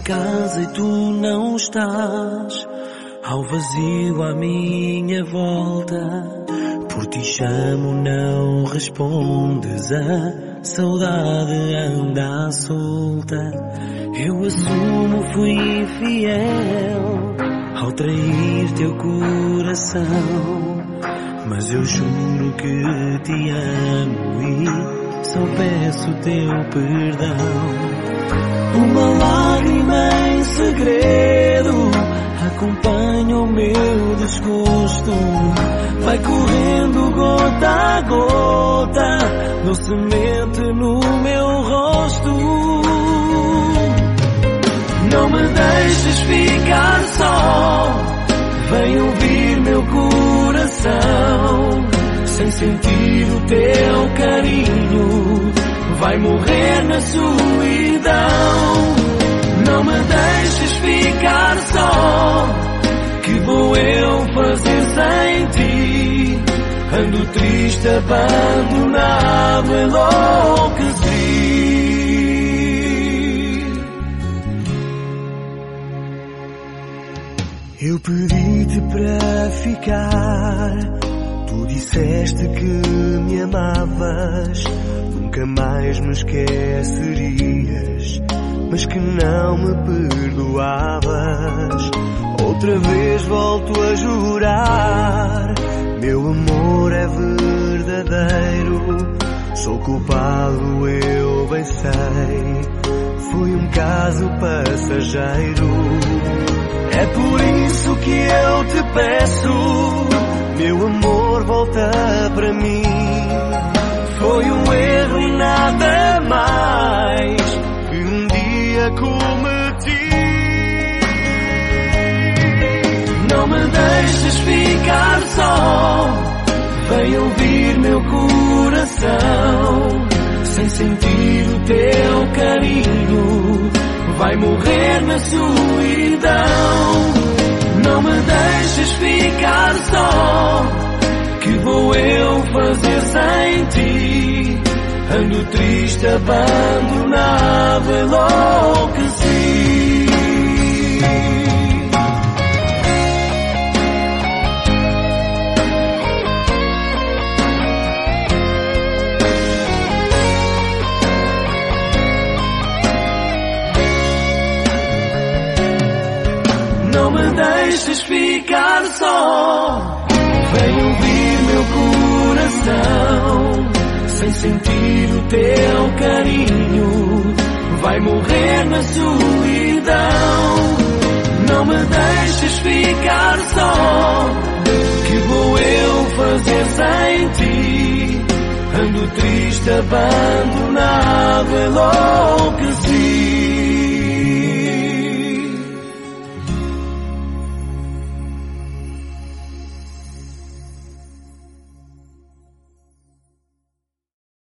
casa e tu não estás, ao vazio à minha volta. Por ti chamo, não respondes, a saudade anda à solta. Eu assumo, fui infiel ao trair teu coração, mas eu juro que te amo e só peço teu perdão. Uma lágrima em segredo acompanha o meu desgosto, vai correndo gota a gota, docemente no meu rosto. Não me deixes ficar só, vem ouvir meu coração. Sem sentir o teu carinho, vai morrer na solidão. Não me deixes ficar só, que vou eu fazer sem ti? Ando triste, abandonado, enlouqueci. Eu pedi-te para ficar, tu disseste que me amavas, nunca mais me esquecerias, mas que não me perdoavas. Outra vez volto a jurar, meu amor é verdadeiro, sou culpado, eu bem sei, foi um caso passageiro. É por isso que eu te peço, meu amor, volta para mim. Foi um erro e nada mais que um dia cometi. Não me deixes ficar só, vem ouvir meu coração. Sem sentir o teu carinho, vai morrer na solidão. Não me deixes ficar só, que vou eu fazer sem ti? Ando triste, abandonado, enlouqueci. Não me deixes ficar só, vem ouvir meu coração. Sem sentir o teu carinho, vai morrer na solidão. Não me deixes ficar só, que vou eu fazer sem ti? Ando triste, abandonado, enlouqueci.